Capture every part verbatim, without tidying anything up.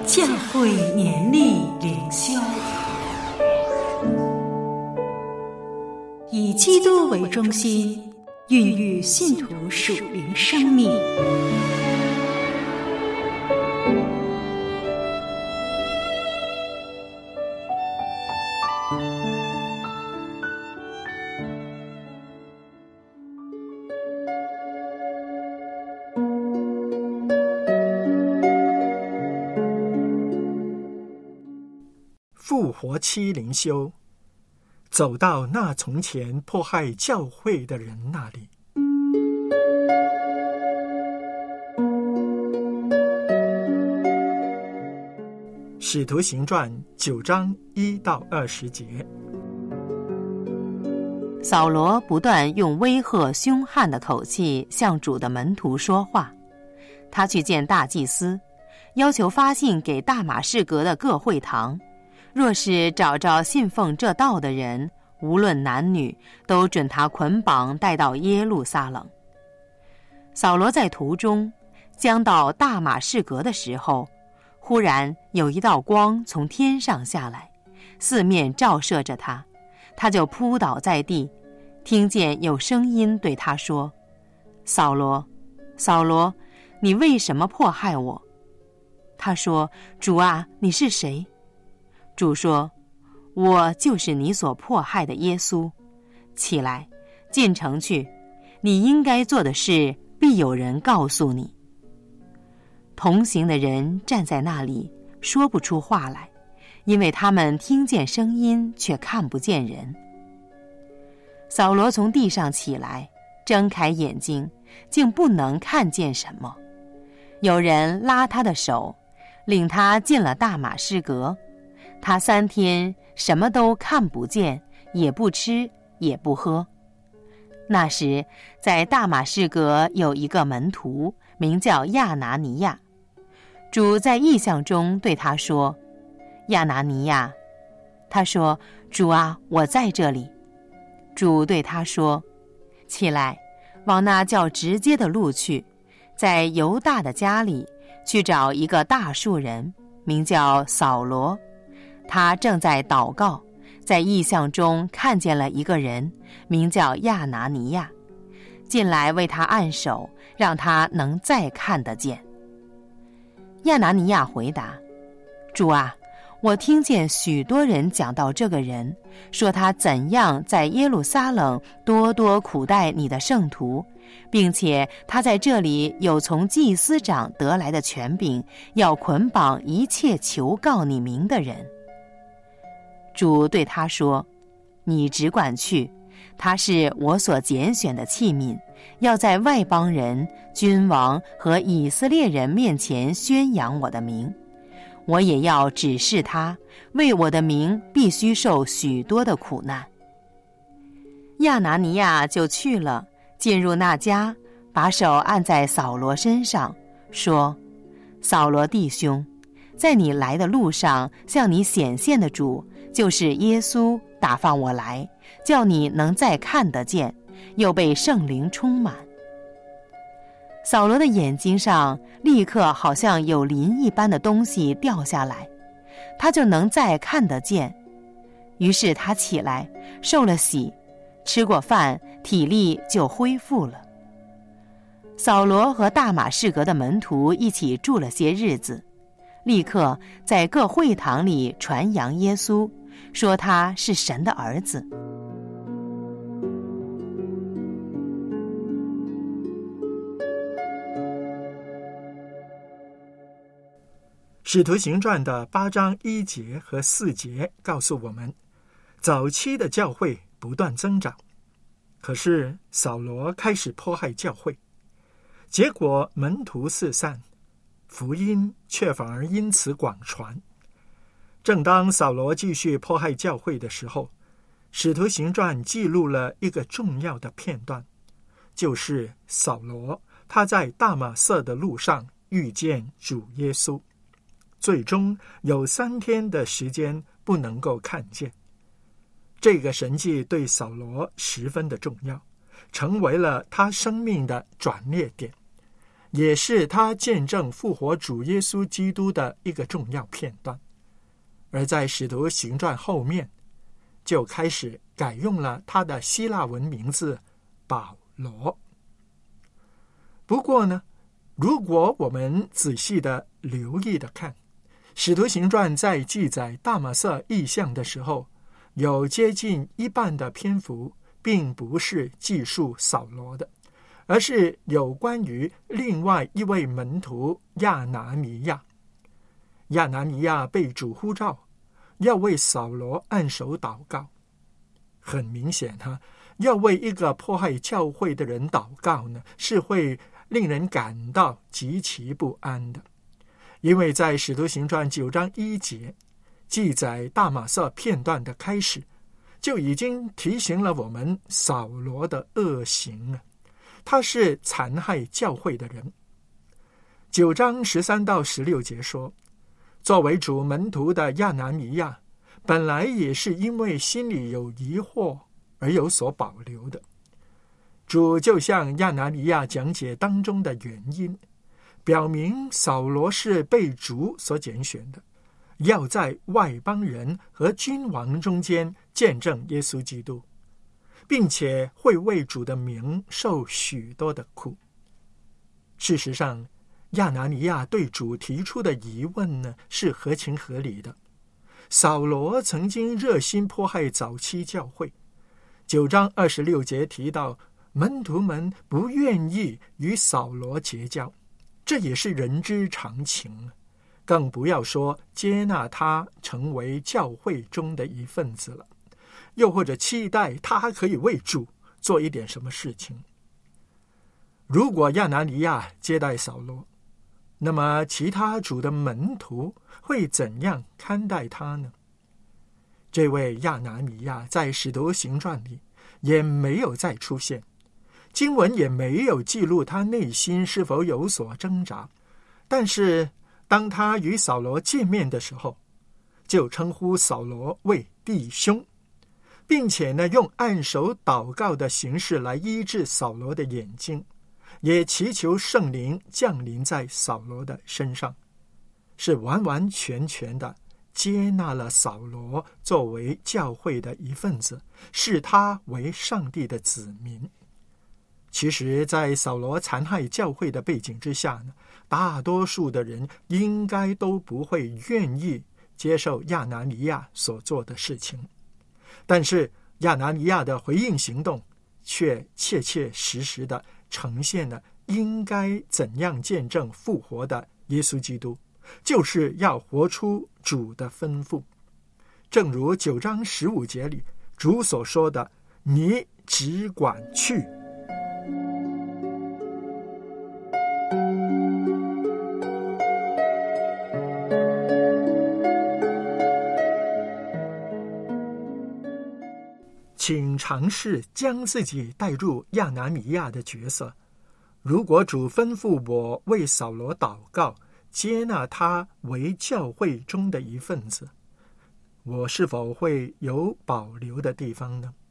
教会年历灵修，以基督为中心，孕育信徒属灵生命。 复活期灵修，走到那从前迫害教会的人那里。使徒行传九章一到二十节。 扫罗不断用威吓凶悍的口气向主的门徒说话。他去见大祭司，要求发信给大马士革的各会堂，若是找着信奉这道的人，无论男女，都准他捆绑带到耶路撒冷。扫罗在途中将到大马士革的时候，忽然有一道光从天上下来，四面照射着他，他就扑倒在地，听见有声音对他说：扫罗，扫罗，你为什么迫害我？他说：主啊，你是谁？主说：我就是你所迫害的耶稣。起来，进城去，你应该做的事必有人告诉你。同行的人站在那里，说不出话来，因为他们听见声音，却看不见人。扫罗从地上起来，睁开眼睛，竟不能看见什么。有人拉他的手，领他进了大马士革。他三天什么都看不见，也不吃，也不喝。那时在大马士革有一个门徒，名叫亚拿尼亚。主在异象中对他说：亚拿尼亚。他说：主啊，我在这里。主对他说：起来，往那较直接的路去，在犹大的家里去找一个大数人，名叫扫罗。他正在祷告，在异象中看见了一个人，名叫亚拿尼亚，进来为他按手，让他能再看得见。亚拿尼亚回答：主啊，我听见许多人讲到这个人，说他怎样在耶路撒冷多多苦待你的圣徒，并且他在这里有从祭司长得来的权柄，要捆绑一切求告你名的人。主对他说：你只管去，他是我所拣选的器皿，要在外邦人、君王和以色列人面前宣扬我的名。我也要指示他，为我的名必须受许多的苦难。亚拿尼亚就去了，进入那家，把手按在扫罗身上，说：扫罗弟兄，在你来的路上向你显现的主，就是耶稣，打发我来，叫你能再看得见，又被圣灵充满。扫罗的眼睛上立刻好像有鳞一般的东西掉下来，他就能再看得见。于是他起来，受了洗，吃过饭，体力就恢复了。扫罗和大马士革的门徒一起住了些日子，立刻在各会堂里传扬耶稣，说他是神的儿子。 使徒行传的八章一节和四节告诉我们，早期的教会不断增长，可是扫罗开始迫害教会，结果门徒四散，福音却反而因此广传。正当扫罗继续迫害教会的时候，使徒行传记录了一个重要的片段，就是扫罗他在大马色的路上遇见主耶稣，最终有三天的时间不能够看见。这个神迹对扫罗十分的重要，成为了他生命的转捩点， 也是他见证复活主耶稣基督的一个重要片段。而在使徒行传后面，就开始改用了他的希腊文名字保罗。不过呢，如果我们仔细的留意的看，使徒行传在记载大马色异象的时候，有接近一半的篇幅并不是记述扫罗的，而是有关于另外一位门徒亚拿尼亚。亚拿尼亚被主呼召要为扫罗按手祷告。很明显哈，要为一个迫害教会的人祷告呢，是会令人感到极其不安的。因为在使徒行传九章一节记载大马色片段的开始，就已经提醒了我们扫罗的恶行了。他是残害教会的人。九章十三到十六节说，作为主门徒的亚拿尼亚本来也是因为心里有疑惑而有所保留的。主就向亚拿尼亚讲解当中的原因，表明扫罗是被主所拣选的，要在外邦人和君王中间见证耶稣基督，并且会为主的名受许多的苦。事实上，亚拿尼亚对主提出的疑问呢，是合情合理的。扫罗曾经热心迫害早期教会，九章二十六节提到门徒们不愿意与扫罗结交，这也是人之常情，更不要说接纳他成为教会中的一份子了，又或者期待他可以为主做一点什么事情。如果亚拿尼亚接待扫罗，那么其他主的门徒会怎样看待他呢？这位亚拿尼亚在使徒行传里也没有再出现，经文也没有记录他内心是否有所挣扎，但是当他与扫罗见面的时候，就称呼扫罗为弟兄，并且呢用按手祷告的形式来医治扫罗的眼睛，也祈求圣灵降临在扫罗的身上，是完完全全的接纳了扫罗作为教会的一份子，视他为上帝的子民。其实在扫罗残害教会的背景之下呢，大多数的人应该都不会愿意接受亚拿尼亚所做的事情，但是亚拿尼亚的回应行动却切切实实的呈现了应该怎样见证复活的耶稣基督，就是要活出主的吩咐。正如九章十五节里主所说的，你只管去。请尝试将自己带入亚拿尼亚的角色。如果主吩咐我为扫罗祷告，接纳他为教会中的一份子，我是否会有保留的地方呢？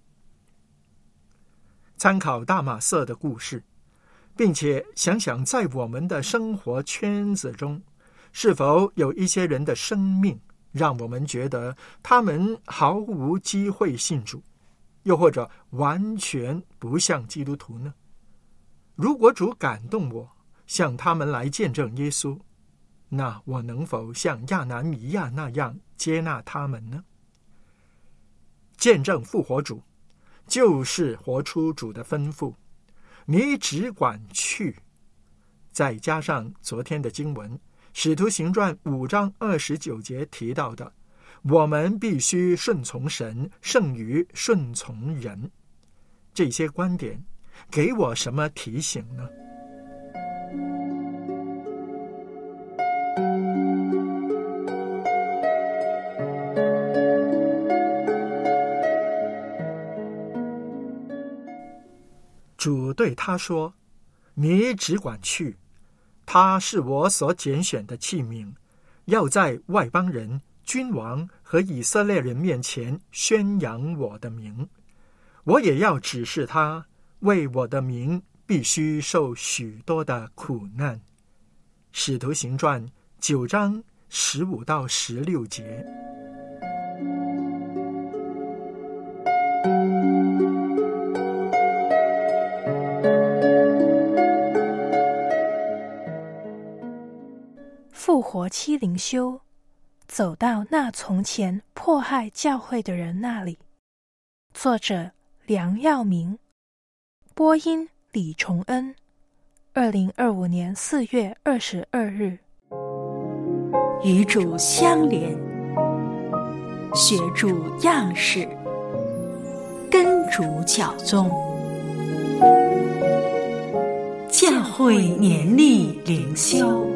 参考大马色的故事，并且想想在我们的生活圈子中，是否有一些人的生命让我们觉得他们毫无机会信主，又或者完全不像基督徒呢？如果主感动我向他们来见证耶稣，那我能否像亚拿尼亚那样接纳他们呢？见证复活主就是活出主的吩咐，你只管去，再加上昨天的经文使徒行传五章二十九节提到的，我们必须顺从神胜于顺从人，这些观点给我什么提醒呢？主对他说，你只管去，他是我所拣选的器皿，要在外邦人、君王和以色列人面前宣扬我的名，我也要指示他为我的名必须受许多的苦难。使徒行传九章十五到十六节。 复活期灵修，走到那从前迫害教会的人那里。作者梁耀明，播音李崇恩。二零二五年四月二十二日。 与主相连，学主样式，跟主教宗。教会年历灵修。